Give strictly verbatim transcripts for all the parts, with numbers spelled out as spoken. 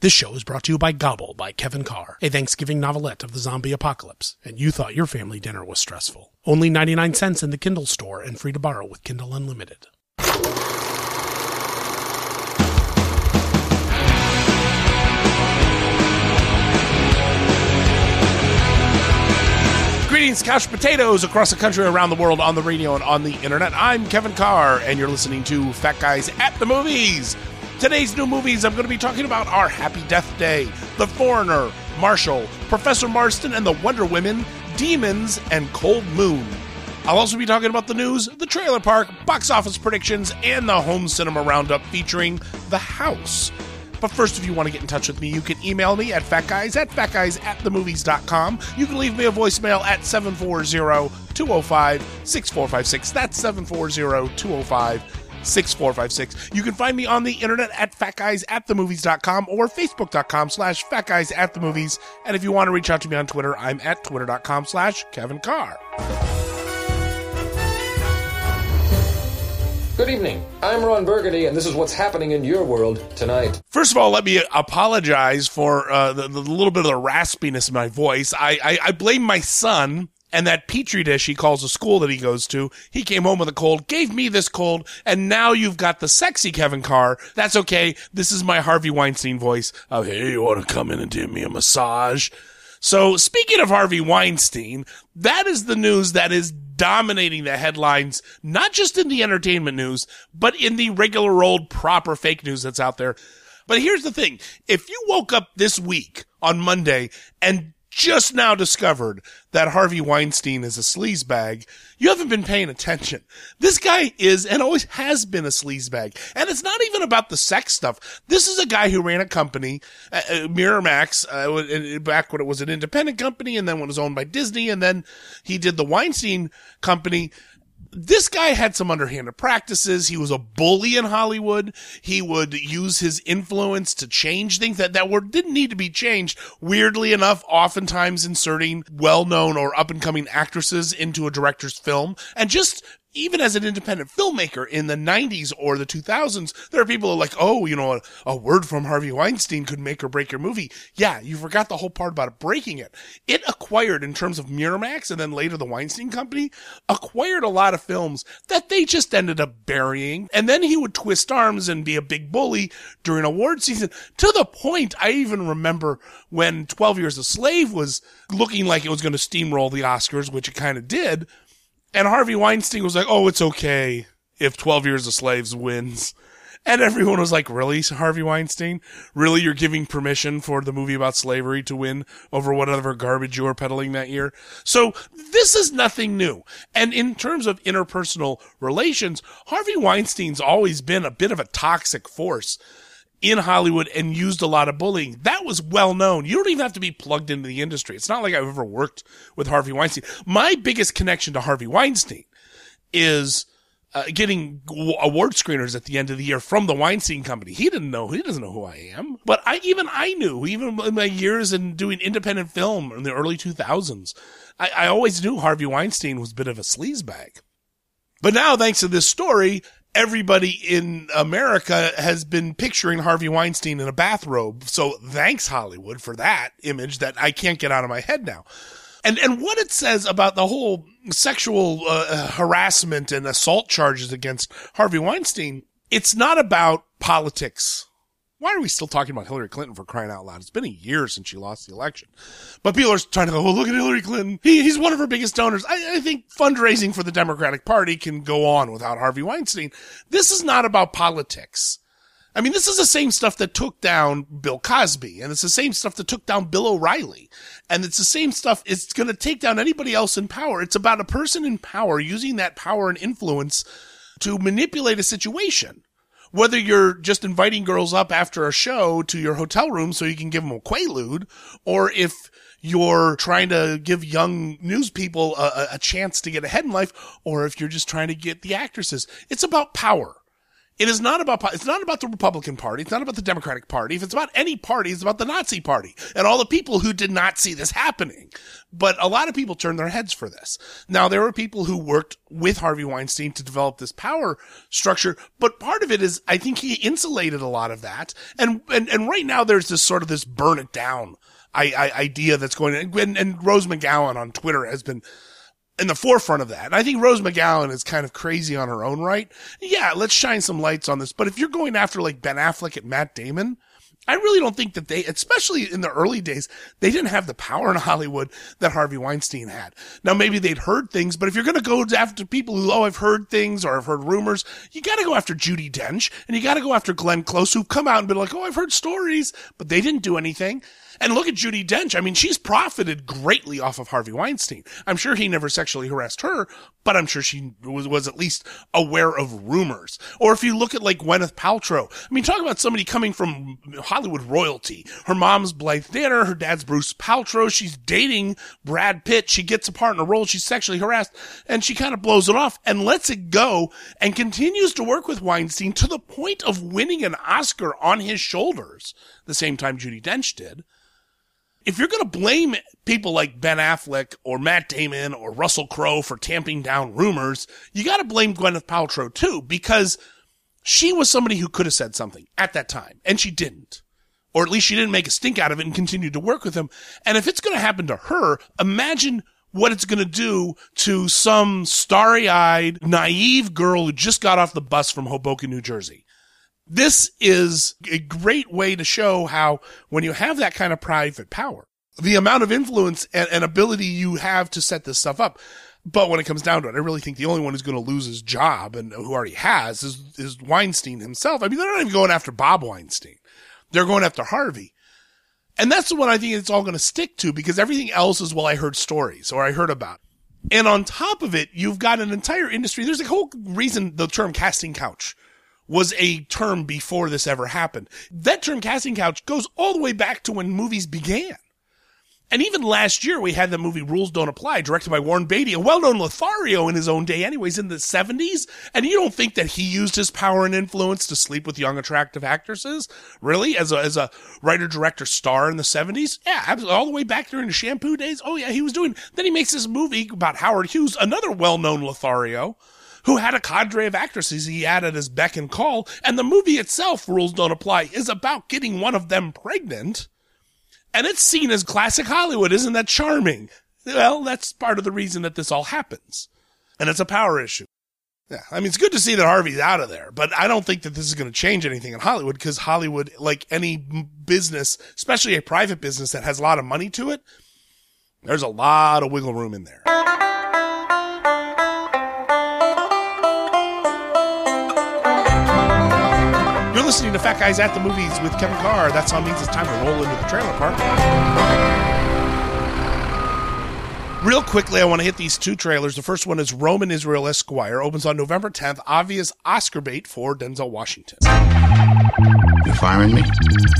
This show is brought to you by Gobble by Kevin Carr, a Thanksgiving novelette of the zombie apocalypse, and you thought your family dinner was stressful. Only ninety-nine cents in the Kindle store and free to borrow with Kindle Unlimited. Greetings, couch potatoes across the country, around the world, on the radio and on the internet. I'm Kevin Carr, and you're listening to Fat Guys at the Movies. Today's new movies, I'm going to be talking about are Happy Death Day, The Foreigner, Marshall, Professor Marston and the Wonder Women, Demons, and Cold Moon. I'll also be talking about the news, the trailer park, box office predictions, and the home cinema roundup featuring The House. But first, if you want to get in touch with me, you can email me at fatguys at fatguys at the movies dot com. You can leave me a voicemail at seven four zero, two zero five, six four five six. That's seven four zero, two zero five, six four five six. You can find me on the internet at fatguys at the movies dot com or facebook.com slash fatguys at the movies. And if you want to reach out to me on Twitter, I'm at twitter.com slash Kevin Carr. Good evening. I'm Ron Burgundy, and this is what's happening in your world tonight. First of all, let me apologize for uh, the, the little bit of the raspiness in my voice. I, I, I blame my son and that Petri dish he calls a school that he goes to. He came home with a cold, gave me this cold, and now you've got the sexy Kevin Carr. That's okay. This is my Harvey Weinstein voice of, hey, you want to come in and give me a massage? So speaking of Harvey Weinstein, that is the news that is dominating the headlines, not just in the entertainment news, but in the regular old proper fake news that's out there. But here's the thing. If you woke up this week on Monday and just now discovered that Harvey Weinstein is a sleazebag, you haven't been paying attention. This guy is and always has been a sleazebag. And it's not even about the sex stuff. This is a guy who ran a company, uh, Miramax, uh, back when it was an independent company, and then when it was owned by Disney, and then he did the Weinstein Company. This guy had some underhanded practices. He was a bully in Hollywood. He would use his influence to change things that, that were, didn't need to be changed. Weirdly enough, oftentimes inserting well-known or up-and-coming actresses into a director's film. And just even as an independent filmmaker in the nineties or the two thousands, there are people who are like, oh, you know, a, a word from Harvey Weinstein could make or break your movie. Yeah, you forgot the whole part about it breaking it. It acquired, in terms of Miramax and then later the Weinstein Company, acquired a lot of films that they just ended up burying. And then he would twist arms and be a big bully during award season, to the point I even remember when twelve Years a Slave was looking like it was going to steamroll the Oscars, which it kind of did. And Harvey Weinstein was like, oh, it's okay if twelve Years a Slave wins. And everyone was like, really, Harvey Weinstein? Really, you're giving permission for the movie about slavery to win over whatever garbage you were peddling that year? So this is nothing new. And in terms of interpersonal relations, Harvey Weinstein's always been a bit of a toxic force in Hollywood and used a lot of bullying. That was well known. You don't even have to be plugged into the industry. It's not like I've ever worked with Harvey Weinstein. My biggest connection to Harvey Weinstein is uh, getting w- award screeners at the end of the year from the Weinstein Company. He didn't know. He doesn't know who I am. But I even I knew, even in my years in doing independent film in the early two thousands, I, I always knew Harvey Weinstein was a bit of a sleazebag. But now, thanks to this story, everybody in America has been picturing Harvey Weinstein in a bathrobe. So thanks, Hollywood, for that image that I can't get out of my head now. And and what it says about the whole sexual uh, harassment and assault charges against Harvey Weinstein, it's not about politics. Why are we still talking about Hillary Clinton, for crying out loud? It's been a year since she lost the election. But people are trying to go, oh, look at Hillary Clinton. He, he's one of her biggest donors. I, I think fundraising for the Democratic Party can go on without Harvey Weinstein. This is not about politics. I mean, this is the same stuff that took down Bill Cosby, and it's the same stuff that took down Bill O'Reilly. And it's the same stuff. It's going to take down anybody else in power. It's about a person in power using that power and influence to manipulate a situation. Whether you're just inviting girls up after a show to your hotel room so you can give them a Quaalude, or if you're trying to give young news people a, a chance to get ahead in life, or if you're just trying to get the actresses. It's about power. It is not about, it's not about the Republican Party. It's not about the Democratic Party. If it's about any party, it's about the Nazi Party and all the people who did not see this happening. But a lot of people turned their heads for this. Now, there were people who worked with Harvey Weinstein to develop this power structure, but part of it is, I think he insulated a lot of that. And, and, and right now there's this sort of this burn it down I, I, idea that's going on. And, and Rose McGowan on Twitter has been in the forefront of that. And I think Rose McGowan is kind of crazy on her own right. Yeah, let's shine some lights on this. But if you're going after like Ben Affleck and Matt Damon, I really don't think that they, especially in the early days, they didn't have the power in Hollywood that Harvey Weinstein had. Now, maybe they'd heard things, but if you're going to go after people who, oh, I've heard things or I've heard rumors, you got to go after Judi Dench and you got to go after Glenn Close, who've come out and been like, oh, I've heard stories, but they didn't do anything. And look at Judi Dench. I mean, she's profited greatly off of Harvey Weinstein. I'm sure he never sexually harassed her, but I'm sure she was, was at least aware of rumors. Or if you look at like Gwyneth Paltrow, I mean, talk about somebody coming from Hollywood royalty. Her mom's Blythe Danner, her dad's Bruce Paltrow. She's dating Brad Pitt. She gets a part in a role. She's sexually harassed and she kind of blows it off and lets it go and continues to work with Weinstein to the point of winning an Oscar on his shoulders, the same time Judi Dench did. If you're going to blame people like Ben Affleck or Matt Damon or Russell Crowe for tamping down rumors, you got to blame Gwyneth Paltrow too, because she was somebody who could have said something at that time, and she didn't. Or at least she didn't make a stink out of it and continued to work with him. And if it's going to happen to her, imagine what it's going to do to some starry-eyed, naive girl who just got off the bus from Hoboken, New Jersey. This is a great way to show how when you have that kind of private power, the amount of influence and, and ability you have to set this stuff up. But when it comes down to it, I really think the only one who's going to lose his job and who already has is, is Weinstein himself. I mean, they're not even going after Bob Weinstein. They're going after Harvey. And that's the one I think it's all going to stick to because everything else is, well, I heard stories or I heard about. And on top of it, you've got an entire industry. There's a whole reason the term casting couch was a term before this ever happened. That term casting couch goes all the way back to when movies began. And even last year, we had the movie Rules Don't Apply, directed by Warren Beatty, a well-known Lothario in his own day anyways, in the seventies. And you don't think that he used his power and influence to sleep with young, attractive actresses? Really? As a, as a writer-director star in the seventies? Yeah, absolutely. All the way back during the Shampoo days? Oh yeah, he was doing. Then he makes this movie about Howard Hughes, another well-known Lothario, who had a cadre of actresses he had at his beck and call. And the movie itself, Rules Don't Apply, is about getting one of them pregnant. And it's seen as classic Hollywood. Isn't that charming? Well, that's part of the reason that this all happens. And it's a power issue. Yeah, I mean, it's good to see that Harvey's out of there, but I don't think that this is going to change anything in Hollywood because Hollywood, like any business, especially a private business that has a lot of money to it, there's a lot of wiggle room in there. You're listening to Fat Guys at the Movies with Kevin Carr. That song means it's time to roll into the trailer park. Real quickly, I want to hit these two trailers. The first one is Roman Israel Esquire. Opens on November tenth. Obvious Oscar bait for Denzel Washington. You firing me?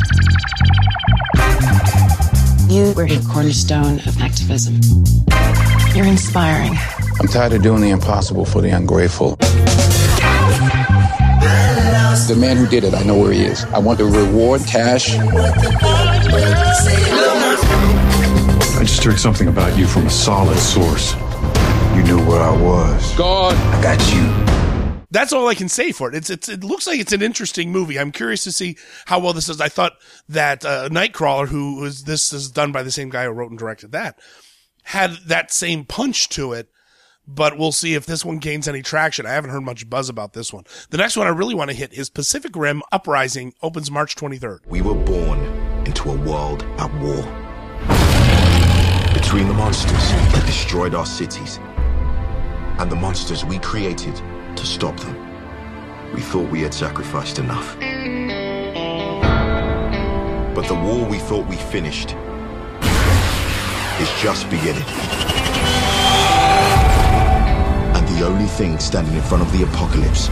You were a cornerstone of activism. You're inspiring. I'm tired of doing the impossible for the ungrateful. The man who did it, I know where he is. I want the reward, cash. I just heard something about you from a solid source. You knew where I was. God, I got you. That's all I can say for it. It's, it's, it looks like it's an interesting movie. I'm curious to see how well this is. I thought that, uh, Nightcrawler, who was, this is done by the same guy who wrote and directed that, had that same punch to it. But we'll see if this one gains any traction. I haven't heard much buzz about this one. The next one I really want to hit is Pacific Rim Uprising, opens March twenty-third. We were born into a world at war. Between the monsters that destroyed our cities and the monsters we created to stop them, we thought we had sacrificed enough. But the war we thought we finished is just beginning. The only thing standing in front of the apocalypse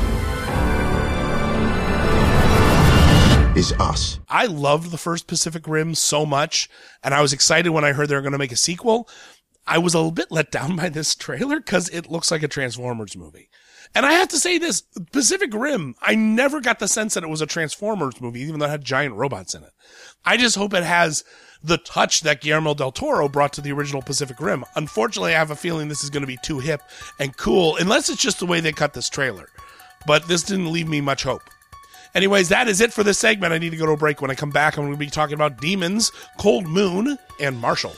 is us. I loved the first Pacific Rim so much, and I was excited when I heard they were going to make a sequel. I was a little bit let down by this trailer because it looks like a Transformers movie. And I have to say this, Pacific Rim, I never got the sense that it was a Transformers movie, even though it had giant robots in it. I just hope it has the touch that Guillermo del Toro brought to the original Pacific Rim. Unfortunately, I have a feeling this is going to be too hip and cool, unless it's just the way they cut this trailer. But this didn't leave me much hope. Anyways, that is it for this segment. I need to go to a break. When I come back, I'm going to be talking about Demons, Cold Moon, and Marshall.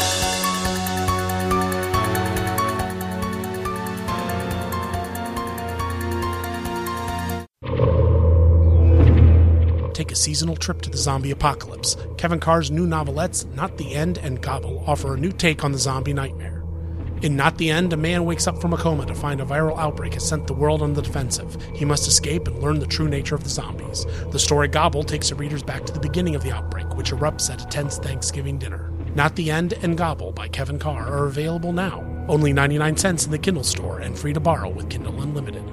Take a seasonal trip to the zombie apocalypse. Kevin Carr's new novelettes, Not the End and Gobble, offer a new take on the zombie nightmare. In Not the End, a man wakes up from a coma to find a viral outbreak has sent the world on the defensive. He must escape and learn the true nature of the zombies. The story Gobble takes the readers back to the beginning of the outbreak, which erupts at a tense Thanksgiving dinner. Not the End and Gobble by Kevin Carr are available now. Only ninety-nine cents in the Kindle store and free to borrow with Kindle Unlimited.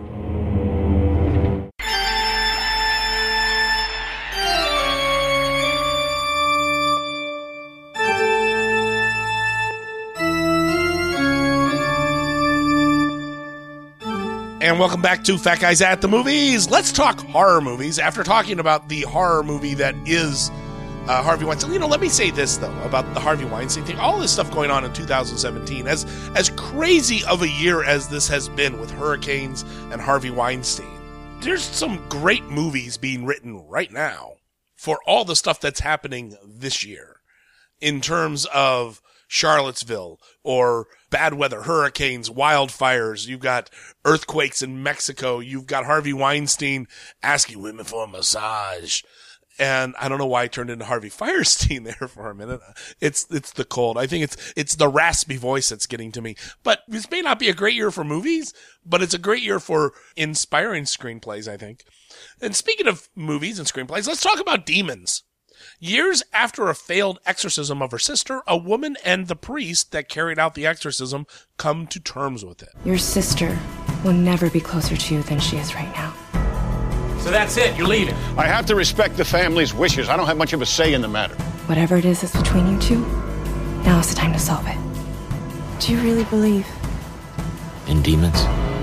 And welcome back to Fat Guys at the Movies. Let's talk horror movies. After talking about the horror movie that is uh, Harvey Weinstein. You know, let me say this, though, about the Harvey Weinstein thing. All this stuff going on in two thousand seventeen, as, as crazy of a year as this has been with hurricanes and Harvey Weinstein, there's some great movies being written right now for all the stuff that's happening this year in terms of Charlottesville or bad weather, hurricanes, wildfires. You've got earthquakes in Mexico. You've got Harvey Weinstein asking women for a massage. And I don't know why I turned into Harvey Firestein there for a minute. It's, it's the cold. I think it's, it's the raspy voice that's getting to me. But this may not be a great year for movies, but it's a great year for inspiring screenplays, I think. And speaking of movies and screenplays, let's talk about Demons. Years after a failed exorcism of her sister, a woman and the priest that carried out the exorcism come to terms with it. Your sister will never be closer to you than she is right now. So that's it, you're leaving. I have to respect the family's wishes. I don't have much of a say in the matter. Whatever it is that's between you two, now is the time to solve it. Do you really believe in demons?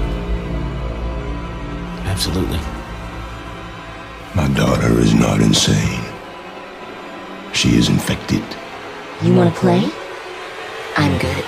Absolutely. My daughter is not insane. She is infected. You want to play? I'm good at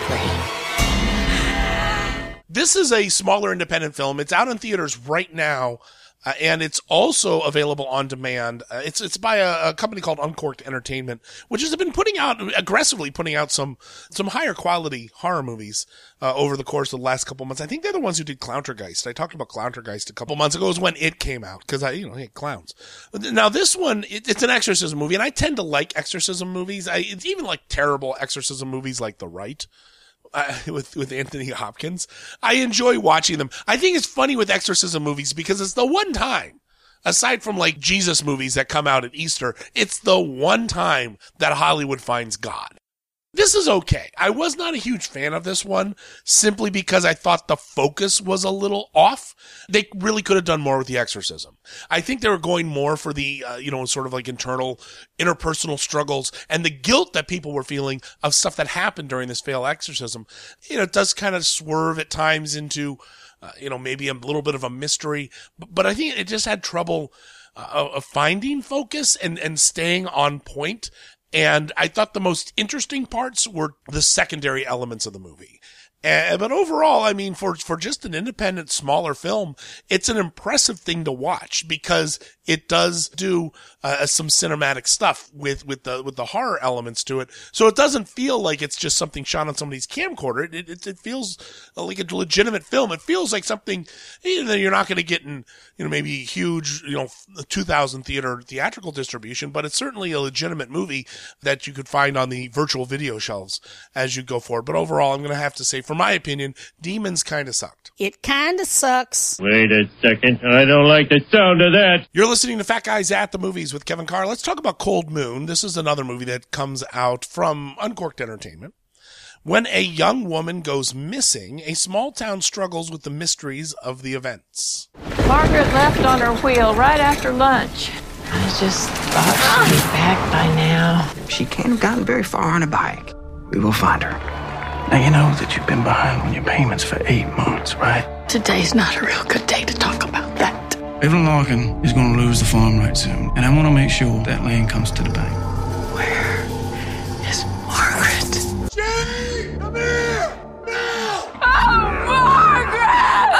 playing. This is a smaller independent film. It's out in theaters right now, uh, and it's also available on demand. Uh, it's it's by a, a company called Uncorked Entertainment, which has been putting out, aggressively putting out some some higher quality horror movies uh, over the course of the last couple months. I think they're the ones who did Clowntergeist. I talked about Clowntergeist a couple months ago. It was when it came out, because I, you know, hate clowns. Now this one, it, it's an exorcism movie, and I tend to like exorcism movies. I, it's even like terrible exorcism movies like The Rite. Uh, with with Anthony Hopkins. I enjoy watching them. I think it's funny with exorcism movies because it's the one time, aside from like Jesus movies that come out at Easter, it's the one time that Hollywood finds God. This is okay. I was not a huge fan of this one simply because I thought the focus was a little off. They really could have done more with the exorcism. I think they were going more for the, uh, you know, sort of like internal, interpersonal struggles and the guilt that people were feeling of stuff that happened during this failed exorcism. You know, it does kind of swerve at times into, uh, you know, maybe a little bit of a mystery, but, but I think it just had trouble uh, of finding focus and, and staying on point. And I thought the most interesting parts were the secondary elements of the movie. Uh, but overall, I mean, for, for just an independent, smaller film, it's an impressive thing to watch because it does do uh, some cinematic stuff with, with the, with the horror elements to it. So it doesn't feel like it's just something shot on somebody's camcorder. It, it, it feels like a legitimate film. It feels like something, you know, you're not going to get in, you know, maybe huge, you know, two thousand theater theatrical distribution, but it's certainly a legitimate movie that you could find on the virtual video shelves as you go forward. But overall, I'm going to have to say, for my opinion, Demons kind of sucked. It kind of sucks. Wait a second. I don't like the sound of that. You're listening to Fat Guys at the Movies with Kevin Carr. Let's talk about Cold Moon. This is another movie that comes out from Uncorked Entertainment. When a young woman goes missing, a small town struggles with the mysteries of the events. Margaret left on her wheel right after lunch. I just thought she'd be back by now. She can't have gotten very far on a bike. We will find her. Now, you know that you've been behind on your payments for eight months, right? Today's not a real good day to talk about that. Evelyn Larkin is going to lose the farm right soon, and I want to make sure that land comes to the bank. Where is Margaret? Jenny, come here! Now! Oh, Margaret!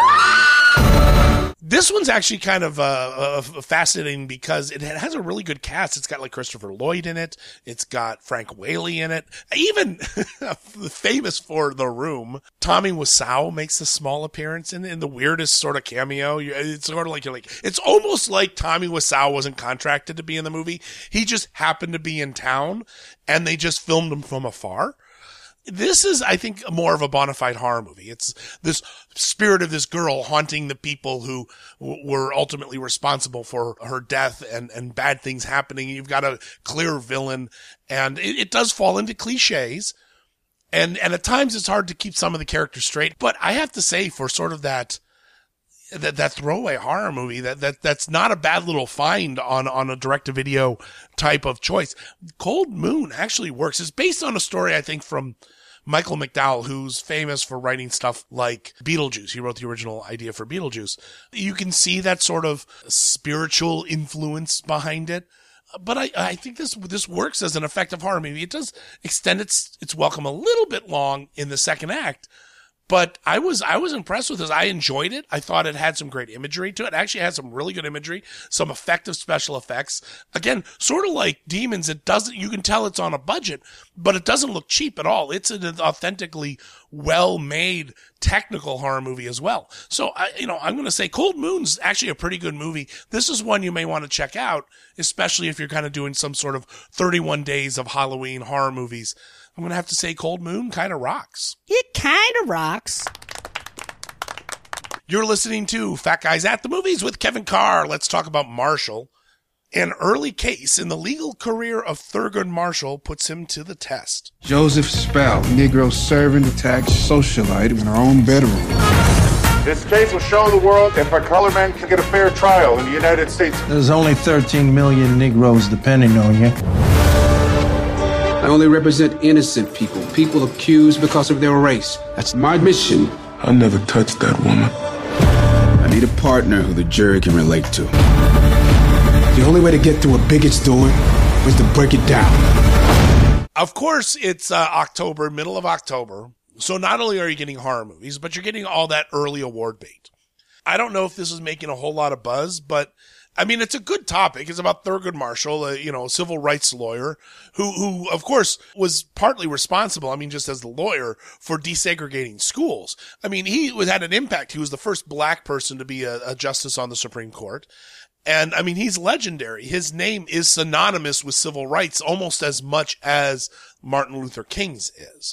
This one's actually kind of uh, uh, fascinating because it has a really good cast. It's got like Christopher Lloyd in it. It's got Frank Whaley in it. Even famous for The Room, Tommy Wiseau makes a small appearance in, in the weirdest sort of cameo. It's sort of like you're like it's almost like Tommy Wiseau wasn't contracted to be in the movie. He just happened to be in town, and they just filmed him from afar. This is, I think, more of a bona fide horror movie. It's this spirit of this girl haunting the people who w- were ultimately responsible for her death and, and bad things happening. You've got a clear villain, and it, it does fall into cliches. And, and at times it's hard to keep some of the characters straight. But I have to say, for sort of that, that, that throwaway horror movie, that, that, that's not a bad little find on, on a direct-to-video type of choice. Cold Moon actually works. It's based on a story, I think, from Michael McDowell, who's famous for writing stuff like Beetlejuice. He wrote the original idea for Beetlejuice. You can see that sort of spiritual influence behind it. But I, I think this this works as an effective horror movie. It does extend its its welcome a little bit long in the second act. But I was I was impressed with this. I enjoyed it. I thought it had some great imagery to it. It actually had some really good imagery, some effective special effects. Again, sort of like Demons, it doesn't, you can tell it's on a budget, but it doesn't look cheap at all. It's an authentically well-made technical horror movie as well. So, I, you know, I'm going to say Cold Moon's actually a pretty good movie. This is one you may want to check out, especially if you're kind of doing some sort of thirty-one days of Halloween horror movies. I'm going to have to say Cold Moon kind of rocks. It kind of rocks. You're listening to Fat Guys at the Movies with Kevin Carr. Let's talk about Marshall. An early case in the legal career of Thurgood Marshall puts him to the test. Joseph Spell, Negro servant, attacked socialite in her own bedroom. This case will show the world if a colored man can get a fair trial in the United States. There's only thirteen million Negroes depending on you. I only represent innocent people, people accused because of their race. That's my mission. I never touched that woman. I need a partner who the jury can relate to. The only way to get through a bigot's door is to break it down. Of course, it's uh, October, middle of October. So not only are you getting horror movies, but you're getting all that early award bait. I don't know if this is making a whole lot of buzz, but I mean, it's a good topic. It's about Thurgood Marshall, a, you know, civil rights lawyer who, who, of course, was partly responsible, I mean, just as the lawyer, for desegregating schools. I mean, he was, had an impact. He was the first black person to be a, a justice on the Supreme Court. And, I mean, he's legendary. His name is synonymous with civil rights almost as much as Martin Luther King's is.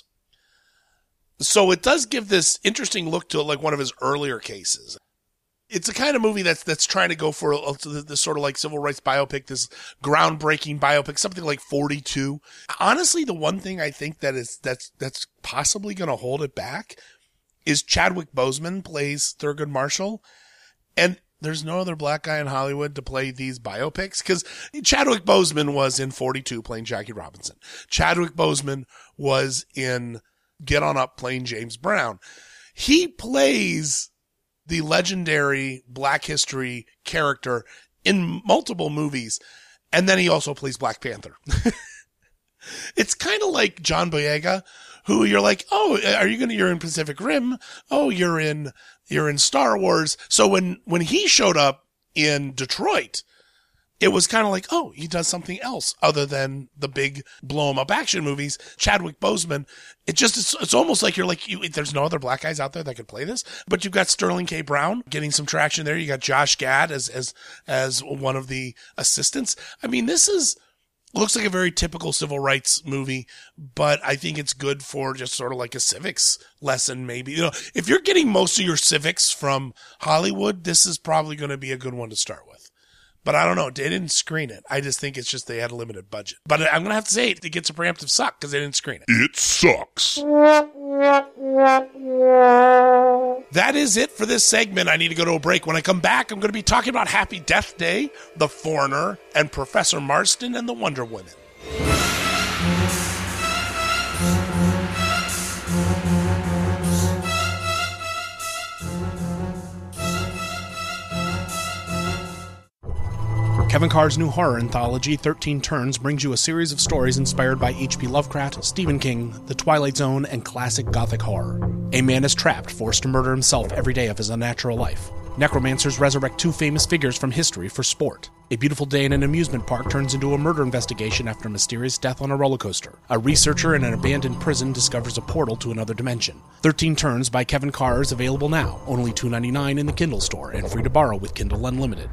So it does give this interesting look to like one of his earlier cases. It's a kind of movie that's that's trying to go for a, a, this sort of like civil rights biopic, this groundbreaking biopic, something like forty-two. Honestly, the one thing I think that is that's that's possibly going to hold it back is Chadwick Boseman plays Thurgood Marshall, and there's no other black guy in Hollywood to play these biopics because Chadwick Boseman was in forty-two playing Jackie Robinson. Chadwick Boseman was in Get On Up playing James Brown. He plays the legendary Black history character in multiple movies. And then he also plays Black Panther. It's kind of like John Boyega, who you're like, oh, are you going to, you're in Pacific Rim? Oh, you're in, you're in Star Wars. So when, when he showed up in Detroit, it was kind of like, oh, he does something else other than the big blow 'em up action movies. Chadwick Boseman, it just, it's, it's almost like you're like, you, there's no other black guys out there that could play this, but you've got Sterling K. Brown getting some traction there. You got Josh Gad as, as, as one of the assistants. I mean, this is, looks like a very typical civil rights movie, but I think it's good for just sort of like a civics lesson, maybe. You know, if you're getting most of your civics from Hollywood, this is probably going to be a good one to start with. But I don't know. They didn't screen it. I just think it's just they had a limited budget. But I'm going to have to say it, it gets a preemptive suck because they didn't screen it. It sucks. That is it for this segment. I need to go to a break. When I come back, I'm going to be talking about Happy Death Day, The Foreigner, and Professor Marston and the Wonder Women. Kevin Carr's new horror anthology, thirteen Turns, brings you a series of stories inspired by H P Lovecraft, Stephen King, The Twilight Zone, and classic gothic horror. A man is trapped, forced to murder himself every day of his unnatural life. Necromancers resurrect two famous figures from history for sport. A beautiful day in an amusement park turns into a murder investigation after a mysterious death on a roller coaster. A researcher in an abandoned prison discovers a portal to another dimension. thirteen Turns by Kevin Carr is available now, only two dollars and ninety-nine cents in the Kindle store, and free to borrow with Kindle Unlimited.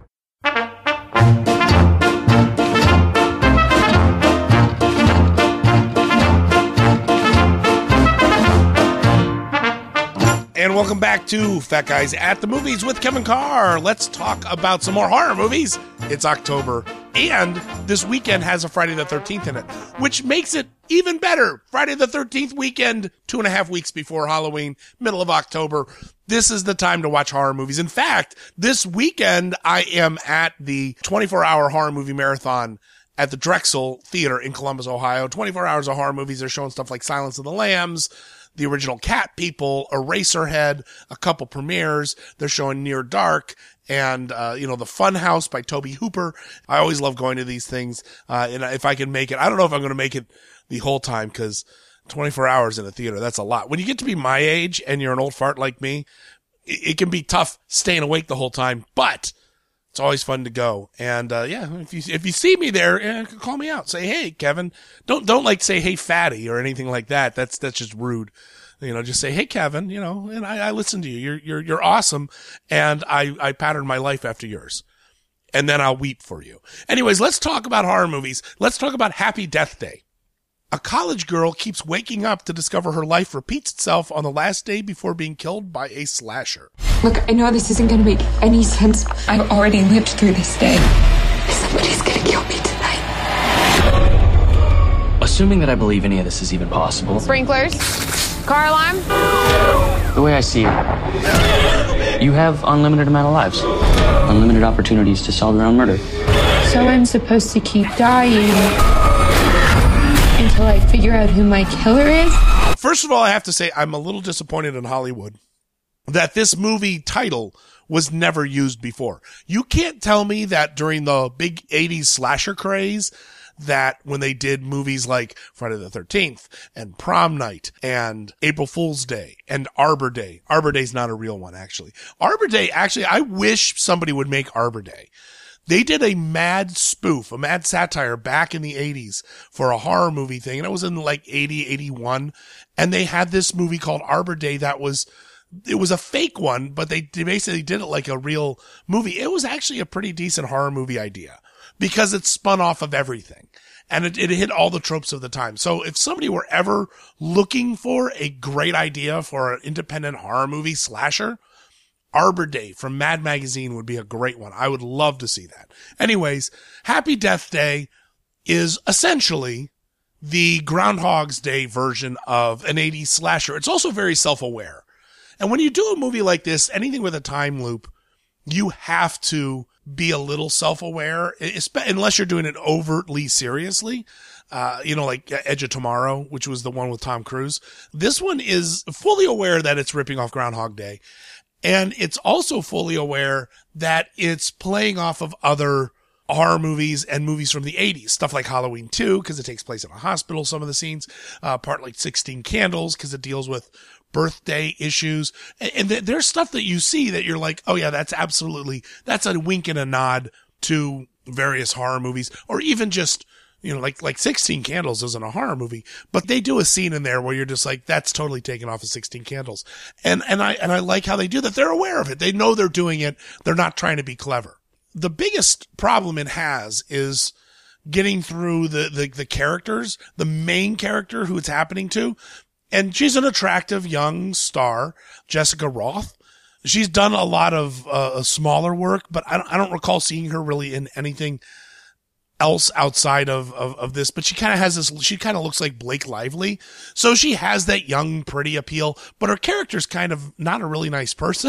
And welcome back to Fat Guys at the Movies with Kevin Carr. Let's talk about some more horror movies. It's October, and this weekend has a Friday the thirteenth in it, which makes it even better. Friday the thirteenth weekend, two and a half weeks before Halloween, middle of October. This is the time to watch horror movies. In fact, this weekend I am at the twenty-four hour horror movie marathon at the Drexel Theater in Columbus, Ohio. twenty-four hours of horror movies. They're showing stuff like Silence of the Lambs, the original Cat People, Eraserhead, a couple premieres. They're showing Near Dark and, uh, you know, The Fun House by Tobe Hooper. I always love going to these things. Uh, and if I can make it, I don't know if I'm going to make it the whole time, because twenty-four hours in a theater, that's a lot. When you get to be my age and you're an old fart like me, it, it can be tough staying awake the whole time, but it's always fun to go. And, uh, yeah, if you, if you see me there, eh, call me out. Say, hey, Kevin. Don't, don't like say, hey, fatty or anything like that. That's, that's just rude. You know, just say, hey, Kevin, you know, and I, I listen to you. You're, you're, you're awesome. And I, I pattern my life after yours. And then I'll weep for you. Anyways, let's talk about horror movies. Let's talk about Happy Death Day. A college girl keeps waking up to discover her life repeats itself on the last day before being killed by a slasher. Look, I know this isn't going to make any sense. I've already lived through this day. Somebody's going to kill me tonight. Assuming that I believe any of this is even possible. Sprinklers? Car alarm? The way I see it, you have unlimited amount of lives. Unlimited opportunities to solve your own murder. So I'm supposed to keep dying until I figure out who my killer is? First of all, I have to say I'm a little disappointed in Hollywood that this movie title was never used before. You can't tell me that during the big eighties slasher craze, that when they did movies like Friday the thirteenth and Prom Night and April Fool's Day and Arbor Day. Arbor Day's not a real one, actually. Arbor Day, actually, I wish somebody would make Arbor Day. They did a mad spoof, a mad satire back in the eighties for a horror movie thing. And it was in like eighty, eighty-one. And they had this movie called Arbor Day that was, it was a fake one, but they basically did it like a real movie. It was actually a pretty decent horror movie idea because it spun off of everything. And it, it hit all the tropes of the time. So if somebody were ever looking for a great idea for an independent horror movie slasher, Arbor Day from Mad Magazine would be a great one. I would love to see that. Anyways, Happy Death Day is essentially the Groundhog's Day version of an eighties slasher. It's also very self-aware. And when you do a movie like this, anything with a time loop, you have to be a little self-aware, unless you're doing it overtly seriously. Uh, you know, like Edge of Tomorrow, which was the one with Tom Cruise. This one is fully aware that it's ripping off Groundhog Day. And it's also fully aware that it's playing off of other horror movies and movies from the eighties. Stuff like Halloween two, because it takes place in a hospital, some of the scenes. Uh, part like sixteen Candles, because it deals with birthday issues. And, and th- there's stuff that you see that you're like, oh yeah, that's absolutely, that's a wink and a nod to various horror movies. Or even just, you know, like, like sixteen Candles isn't a horror movie, but they do a scene in there where you're just like, that's totally taken off of sixteen Candles. And, and I, and I like how they do that. They're aware of it. They know they're doing it. They're not trying to be clever. The biggest problem it has is getting through the, the, the characters, the main character who it's happening to. And she's an attractive young star, Jessica Roth. She's done a lot of, uh, smaller work, but I don't, I don't recall seeing her really in anything else outside of, of, of this, but she kind of has this, she kind of looks like Blake Lively. So she has that young, pretty appeal, but her character's kind of not a really nice person.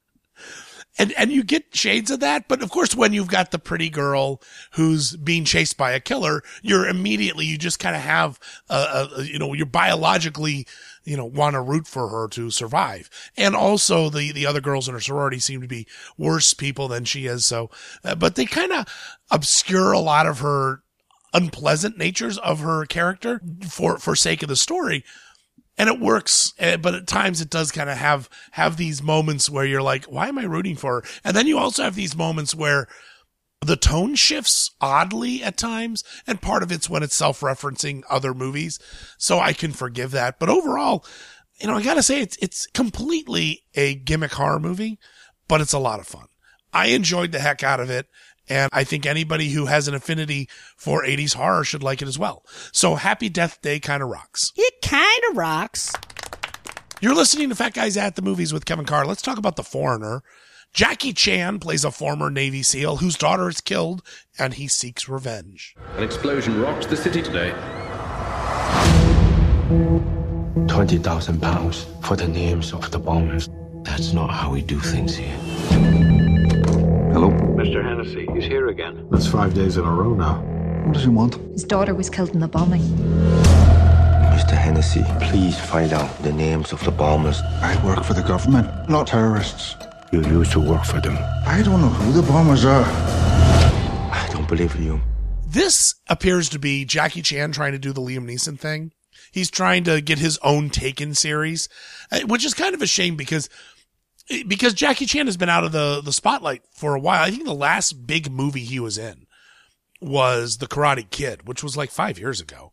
And, and you get shades of that. But of course, when you've got the pretty girl who's being chased by a killer, you're immediately, you just kind of have, a, a, you know, you're biologically you know, want to root for her to survive. And also the, the other girls in her sorority seem to be worse people than she is. So, uh, but they kind of obscure a lot of her unpleasant natures of her character for, for sake of the story. And it works, but at times it does kind of have, have these moments where you're like, why am I rooting for her? And then you also have these moments where the tone shifts oddly at times, and part of it's when it's self-referencing other movies, so I can forgive that. But overall, you know, I gotta say, it's, it's completely a gimmick horror movie, but it's a lot of fun. I enjoyed the heck out of it. And I think anybody who has an affinity for eighties horror should like it as well. So Happy Death Day kind of rocks. It kind of rocks. You're listening to Fat Guys at the Movies with Kevin Carr. Let's talk about The Foreigner. Jackie Chan plays a former Navy SEAL whose daughter is killed, and he seeks revenge. An explosion rocked the city today. twenty thousand pounds for the names of the bombers. That's not how we do things here. Hello? Mister Hennessy, he's here again. That's five days in a row now. What does he want? His daughter was killed in the bombing. Mister Hennessy, please find out the names of the bombers. I work for the government, not terrorists. You used to work for them. I don't know who the bombers are. I don't believe in you. This appears to be Jackie Chan trying to do the Liam Neeson thing. He's trying to get his own Taken series, which is kind of a shame because Because Jackie Chan has been out of the, the spotlight for a while. I think the last big movie he was in was The Karate Kid, which was like five years ago.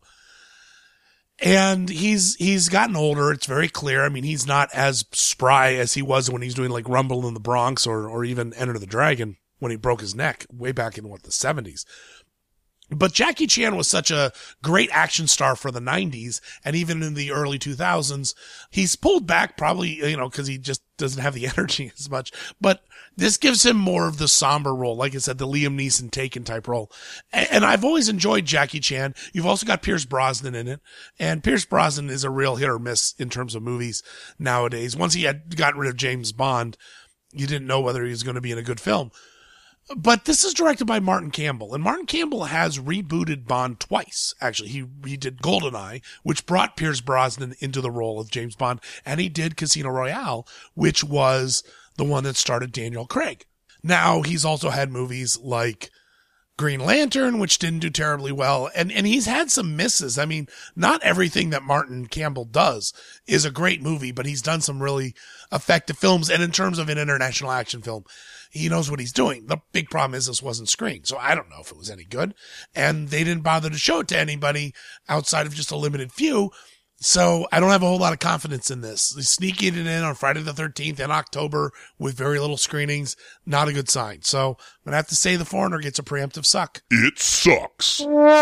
And he's, he's gotten older. It's very clear. I mean, he's not as spry as he was when he's doing like Rumble in the Bronx or, or even Enter the Dragon when he broke his neck way back in what, the seventies. But Jackie Chan was such a great action star for the nineties, and even in the early two thousands, he's pulled back probably, you know, because he just doesn't have the energy as much. But this gives him more of the somber role, like I said, the Liam Neeson Taken type role. And I've always enjoyed Jackie Chan. You've also got Pierce Brosnan in it, and Pierce Brosnan is a real hit or miss in terms of movies nowadays. Once he had gotten rid of James Bond, you didn't know whether he was going to be in a good film. But this is directed by Martin Campbell, and Martin Campbell has rebooted Bond twice. Actually, he he did GoldenEye, which brought Pierce Brosnan into the role of James Bond, and he did Casino Royale, which was the one that started Daniel Craig. Now, he's also had movies like Green Lantern, which didn't do terribly well, and, and he's had some misses. I mean, not everything that Martin Campbell does is a great movie, but he's done some really effective films, and in terms of an international action film, he knows what he's doing. The big problem is this wasn't screened, so I don't know if it was any good. And they didn't bother to show it to anybody outside of just a limited few. So I don't have a whole lot of confidence in this. Sneaking it in on Friday the thirteenth in October with very little screenings, not a good sign. So I'm going to have to say The Foreigner gets a preemptive suck. It sucks.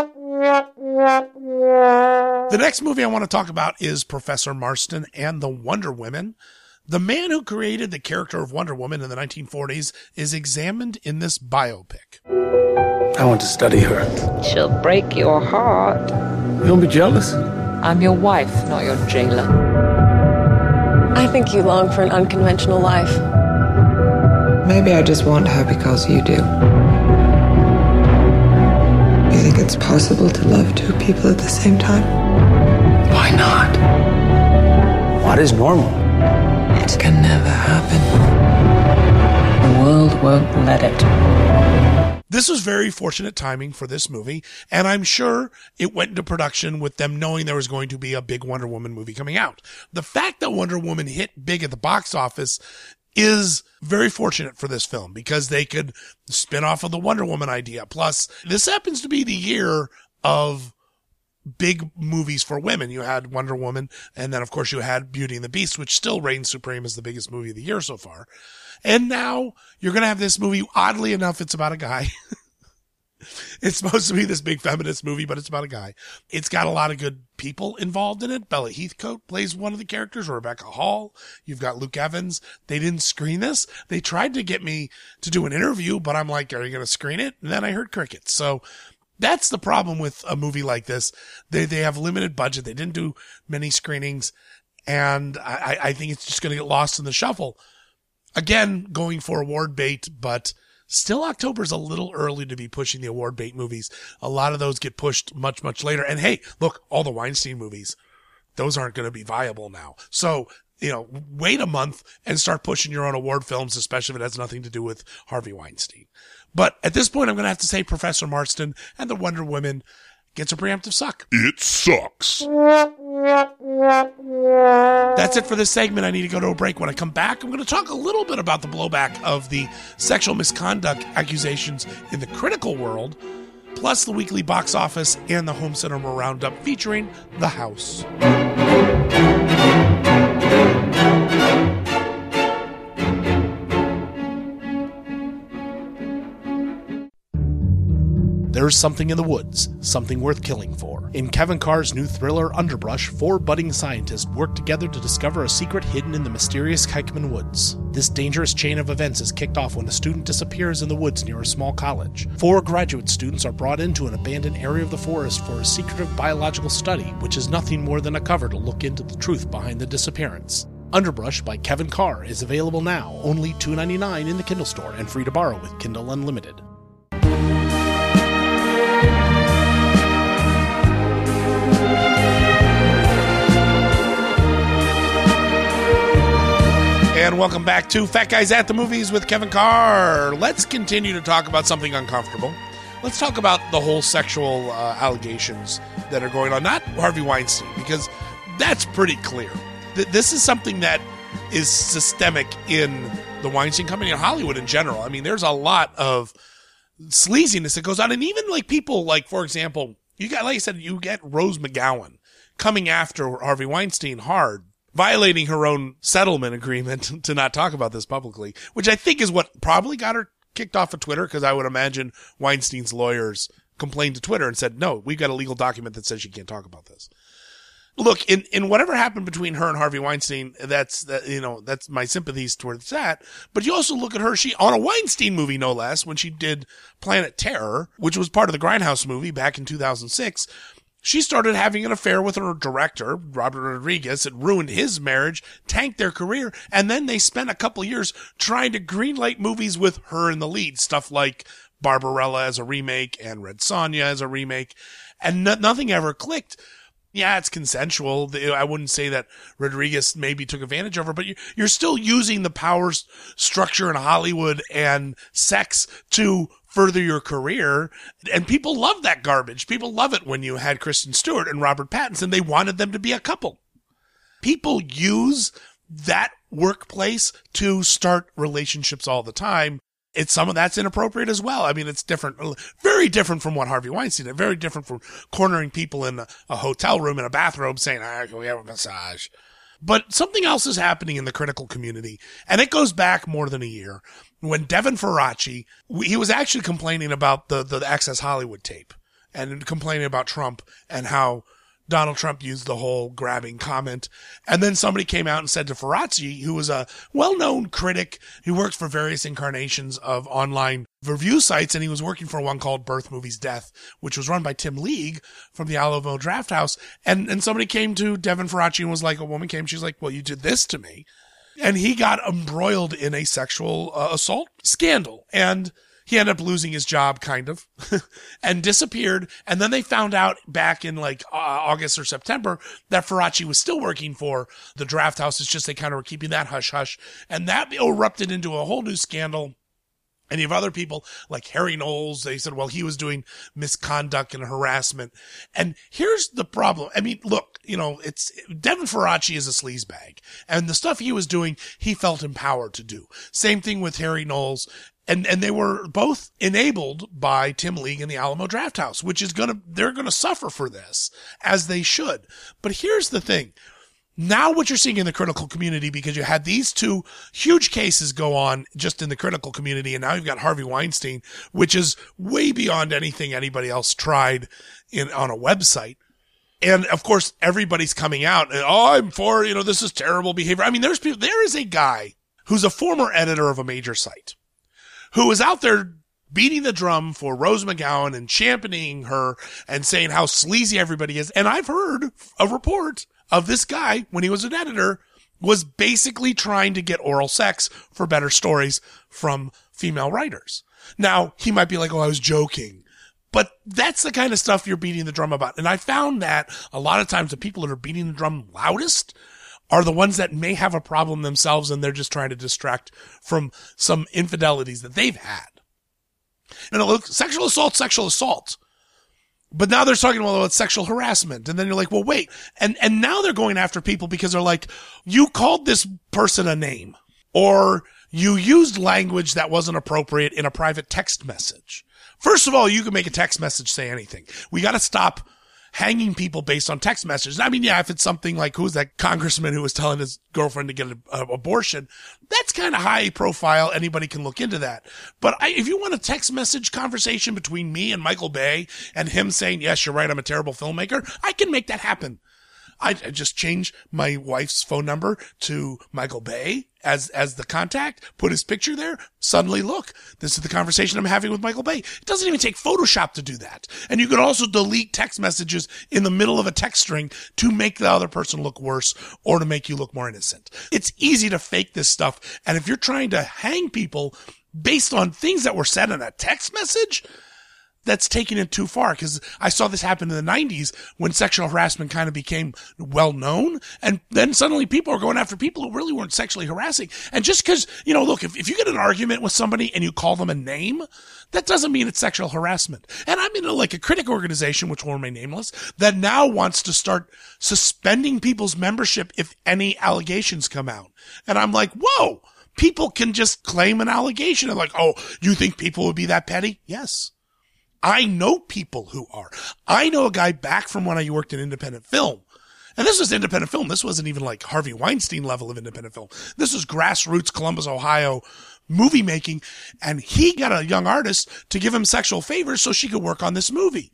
The next movie I want to talk about is Professor Marston and the Wonder Women. The man who created the character of Wonder Woman in the nineteen forties is examined in this biopic. I want to study her. She'll break your heart. You don't be jealous? I'm your wife, not your jailer. I think you long for an unconventional life. Maybe I just want her because you do. You think it's possible to love two people at the same time? Why not? What is normal? It can never happen. The world won't let it. This was very fortunate timing for this movie, and I'm sure it went into production with them knowing there was going to be a big Wonder Woman movie coming out. The fact that Wonder Woman hit big at the box office is very fortunate for this film because they could spin off of the Wonder Woman idea. Plus, this happens to be the year of big movies for women. You had Wonder Woman, and then of course you had Beauty and the Beast, which still reigns supreme as the biggest movie of the year so far. And now you're going to have this movie. Oddly enough, it's about a guy. It's supposed to be this big feminist movie, but it's about a guy. It's got a lot of good people involved in it. Bella Heathcote plays one of the characters, Rebecca Hall. You've got Luke Evans. They didn't screen this. They tried to get me to do an interview, but I'm like, are you going to screen it? And then I heard crickets. So that's the problem with a movie like this. They they have limited budget. They didn't do many screenings, and I, I think it's just going to get lost in the shuffle. Again, going for award bait, but still October's a little early to be pushing the award bait movies. A lot of those get pushed much, much later. And hey, look, all the Weinstein movies, those aren't going to be viable now. So, you know, wait a month and start pushing your own award films, especially if it has nothing to do with Harvey Weinstein. But at this point, I'm going to have to say Professor Marston and the Wonder Woman gets a preemptive suck. It sucks. That's it for this segment. I need to go to a break. When I come back, I'm going to talk a little bit about the blowback of the sexual misconduct accusations in the critical world, plus the weekly box office and the home cinema roundup featuring The House. There's something in the woods, something worth killing for. In Kevin Carr's new thriller Underbrush, four budding scientists work together to discover a secret hidden in the mysterious Kikeman Woods. This dangerous chain of events is kicked off when a student disappears in the woods near a small college. Four graduate students are brought into an abandoned area of the forest for a secretive biological study, which is nothing more than a cover to look into the truth behind the disappearance. Underbrush by Kevin Carr is available now, only two dollars and ninety-nine cents in the Kindle store and free to borrow with Kindle Unlimited. And welcome back to Fat Guys at the Movies with Kevin Carr. Let's continue to talk about something uncomfortable. Let's talk about the whole sexual uh, allegations that are going on. Not Harvey Weinstein, because that's pretty clear. Th- this is something that is systemic in the Weinstein Company and Hollywood in general. I mean, there's a lot of sleaziness that goes on. And even like people like, for example, you got, like I said, you get Rose McGowan coming after Harvey Weinstein hard, violating her own settlement agreement to not talk about this publicly, which I think is what probably got her kicked off of Twitter, because I would imagine Weinstein's lawyers complained to Twitter and said, no, we've got a legal document that says she can't talk about this. Look, in, in whatever happened between her and Harvey Weinstein, that's, that, you know, that's my sympathies towards that. But you also look at her, she, on a Weinstein movie, no less, when she did Planet Terror, which was part of the Grindhouse movie back in two thousand six, she started having an affair with her director, Robert Rodriguez. It ruined his marriage, tanked their career, and then they spent a couple years trying to greenlight movies with her in the lead. Stuff like Barbarella as a remake and Red Sonja as a remake, and no- nothing ever clicked. Yeah, it's consensual. I wouldn't say that Rodriguez maybe took advantage of her, but you're still using the power structure in Hollywood and sex to further your career. And people love that garbage. People love it when you had Kristen Stewart and Robert Pattinson. They wanted them to be a couple. People use that workplace to start relationships all the time. It's some of that's inappropriate as well. I mean, it's different, very different from what Harvey Weinstein did, very different from cornering people in a, a hotel room in a bathrobe saying, ah, can we have a massage? But something else is happening in the critical community, and it goes back more than a year. When Devin Faraci, he was actually complaining about the, the Access Hollywood tape and complaining about Trump and how Donald Trump used the whole grabbing comment. And then somebody came out and said to Faraci, who was a well-known critic, he works for various incarnations of online review sites, and he was working for one called Birth Movies Death, which was run by Tim League from the Alamo Draft House. And, and somebody came to Devin Faraci and was like, a woman came, she's like, well, you did this to me. And he got embroiled in a sexual uh, assault scandal. And he ended up losing his job, kind of, and disappeared. And then they found out back in like uh, August or September that Faraci was still working for the Draft House. It's just they kind of were keeping that hush-hush. And that erupted into a whole new scandal. And you have other people like Harry Knowles. They said, well, he was doing misconduct and harassment. And here's the problem. I mean, look, you know, it's Devin Faraci is a sleazebag. And the stuff he was doing, he felt empowered to do. Same thing with Harry Knowles. And, and they were both enabled by Tim League and the Alamo Draft House, which is going to, they're going to suffer for this, as they should. But here's the thing. Now what you're seeing in the critical community, because you had these two huge cases go on just in the critical community, and now you've got Harvey Weinstein, which is way beyond anything anybody else tried in, on a website. And of course, everybody's coming out and, oh, I'm for, you know, this is terrible behavior. I mean, there's people, there is a guy who's a former editor of a major site who was out there beating the drum for Rose McGowan and championing her and saying how sleazy everybody is. And I've heard a report of this guy, when he was an editor, was basically trying to get oral sex for better stories from female writers. Now, he might be like, oh, I was joking. But that's the kind of stuff you're beating the drum about. And I found that a lot of times the people that are beating the drum loudest are the ones that may have a problem themselves, and they're just trying to distract from some infidelities that they've had. And look, sexual assault, sexual assault. But now they're talking about sexual harassment. And then you're like, well, wait. And, and now they're going after people because they're like, you called this person a name, or you used language that wasn't appropriate in a private text message. First of all, you can make a text message say anything. We got to stop hanging people based on text messages. I mean, yeah, if it's something like, who's that congressman who was telling his girlfriend to get an abortion, that's kind of high profile. Anybody can look into that. But I, if you want a text message conversation between me and Michael Bay and him saying, yes, you're right, I'm a terrible filmmaker, I can make that happen. I, I just change my wife's phone number to Michael Bay as, as the contact, put his picture there. Suddenly, look, this is the conversation I'm having with Michael Bay. It doesn't even take Photoshop to do that. And you can also delete text messages in the middle of a text string to make the other person look worse or to make you look more innocent. It's easy to fake this stuff. And if you're trying to hang people based on things that were said in a text message, that's taking it too far, because I saw this happen in the nineties when sexual harassment kind of became well known. And then suddenly people are going after people who really weren't sexually harassing. And just because, you know, look, if, if you get an argument with somebody and you call them a name, that doesn't mean it's sexual harassment. And I'm in a, like a critic organization, which will remain nameless, that now wants to start suspending people's membership if any allegations come out. And I'm like, whoa, people can just claim an allegation and like, oh, you think people would be that petty? Yes. I know people who are. I know a guy back from when I worked in independent film. And this was independent film. This wasn't even like Harvey Weinstein level of independent film. This was grassroots Columbus, Ohio movie making. And he got a young artist to give him sexual favors so she could work on this movie.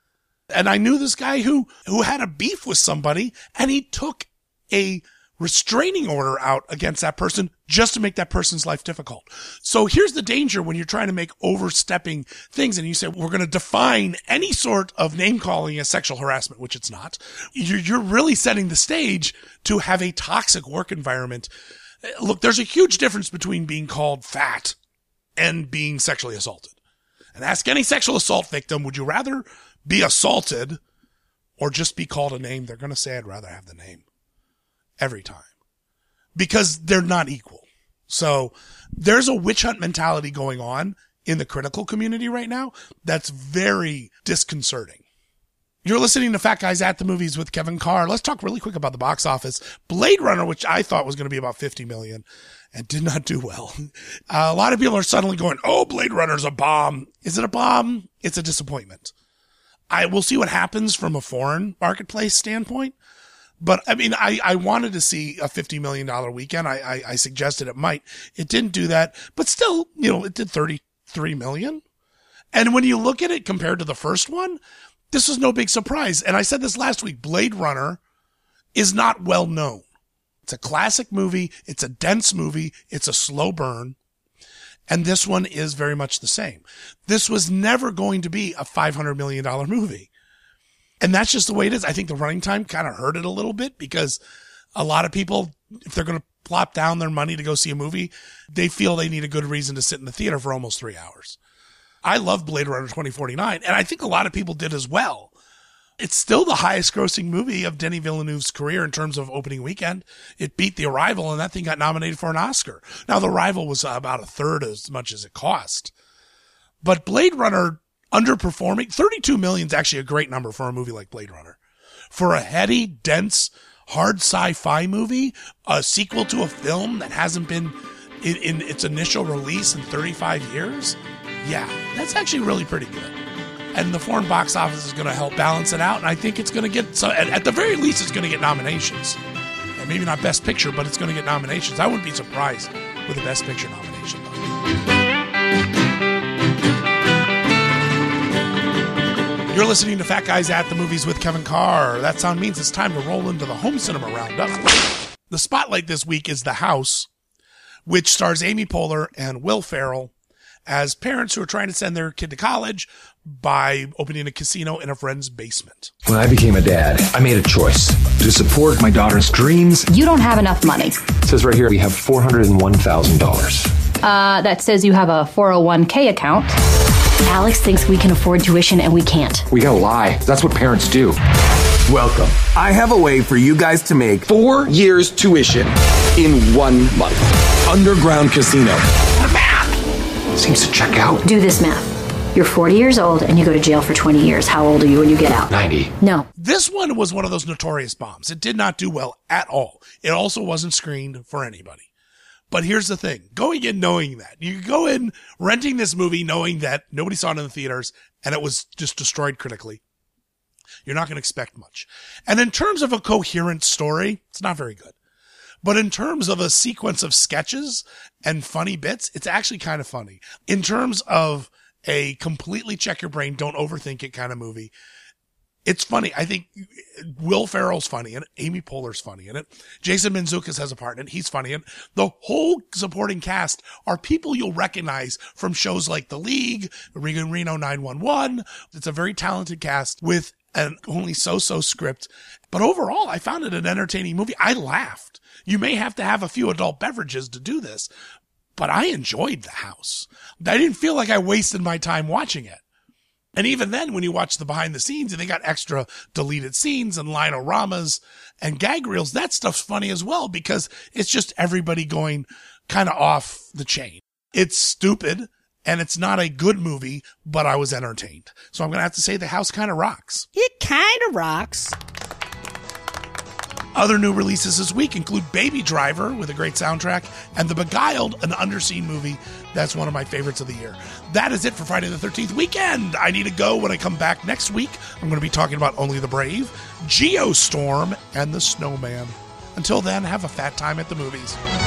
And I knew this guy who, who had a beef with somebody, and he took a restraining order out against that person just to make that person's life difficult. So here's the danger when you're trying to make overstepping things and you say, we're going to define any sort of name calling as sexual harassment, which it's not. You're, you're really setting the stage to have a toxic work environment. Look, there's a huge difference between being called fat and being sexually assaulted. And ask any sexual assault victim, would you rather be assaulted or just be called a name? They're going to say, I'd rather have the name. Every time. Because they're not equal. So there's a witch hunt mentality going on in the critical community right now that's very disconcerting. You're listening to Fat Guys at the Movies with Kevin Carr. Let's talk really quick about the box office. Blade Runner, which I thought was going to be about fifty million and did not do well. Uh, a lot of people are suddenly going, oh, Blade Runner's a bomb. Is it a bomb? It's a disappointment. I will see what happens from a foreign marketplace standpoint. But I mean, I, I wanted to see a fifty million dollars weekend. I, I, I suggested it might. It didn't do that, but still, you know, it did thirty-three million. And when you look at it compared to the first one, this was no big surprise. And I said this last week, Blade Runner is not well known. It's a classic movie. It's a dense movie. It's a slow burn. And this one is very much the same. This was never going to be a five hundred million dollars movie. And that's just the way it is. I think the running time kind of hurt it a little bit because a lot of people, if they're going to plop down their money to go see a movie, they feel they need a good reason to sit in the theater for almost three hours. I love Blade Runner twenty forty-nine, and I think a lot of people did as well. It's still the highest grossing movie of Denis Villeneuve's career in terms of opening weekend. It beat The Arrival, and that thing got nominated for an Oscar. Now, The Arrival was about a third as much as it cost. But Blade Runner underperforming, thirty-two million is actually a great number for a movie like Blade Runner. For a heady, dense, hard sci-fi movie, a sequel to a film that hasn't been in, in its initial release in thirty-five years, yeah, that's actually really pretty good. And the foreign box office is going to help balance it out, and I think it's going to get, so at, at the very least, it's going to get nominations. And maybe not Best Picture, but it's going to get nominations. I wouldn't be surprised with a Best Picture nomination, though. You're listening to Fat Guys at the Movies with Kevin Carr. That sound means it's time to roll into the home cinema roundup. The spotlight this week is The House, which stars Amy Poehler and Will Ferrell as parents who are trying to send their kid to college by opening a casino in a friend's basement. When I became a dad, I made a choice to support my daughter's dreams. You don't have enough money. It says right here we have four hundred one thousand dollars. Uh, that says you have a four oh one k account. Alex thinks we can afford tuition and we can't. We gotta lie. That's what parents do. Welcome. I have a way for you guys to make four years tuition in one month. Underground Casino. The math seems to check out. Do this math. You're forty years old and you go to jail for twenty years. How old are you when you get out? ninety. No. This one was one of those notorious bombs. It did not do well at all. It also wasn't screened for anybody. But here's the thing. Going in knowing that. You go in renting this movie knowing that nobody saw it in the theaters and it was just destroyed critically. You're not going to expect much. And in terms of a coherent story, it's not very good. But in terms of a sequence of sketches and funny bits, it's actually kind of funny. In terms of a completely check your brain, don't overthink it kind of movie, it's funny. I think Will Ferrell's funny and Amy Poehler's funny in it. Jason Mantzoukas has a part in it. He's funny in it. The whole supporting cast are people you'll recognize from shows like The League, Reno nine one one. It's a very talented cast with an only so-so script. But overall, I found it an entertaining movie. I laughed. You may have to have a few adult beverages to do this, but I enjoyed The House. I didn't feel like I wasted my time watching it. And even then, when you watch the behind the scenes and they got extra deleted scenes and line-o-ramas and gag reels, that stuff's funny as well because it's just everybody going kind of off the chain. It's stupid and it's not a good movie, but I was entertained. So I'm going to have to say The House kind of rocks. It kind of rocks. Other new releases this week include Baby Driver with a great soundtrack and The Beguiled, an underseen movie that's one of my favorites of the year. That is it for Friday the thirteenth weekend. I need to go. When I come back next week, I'm going to be talking about Only the Brave, Geostorm, and The Snowman. Until then, have a fat time at the movies.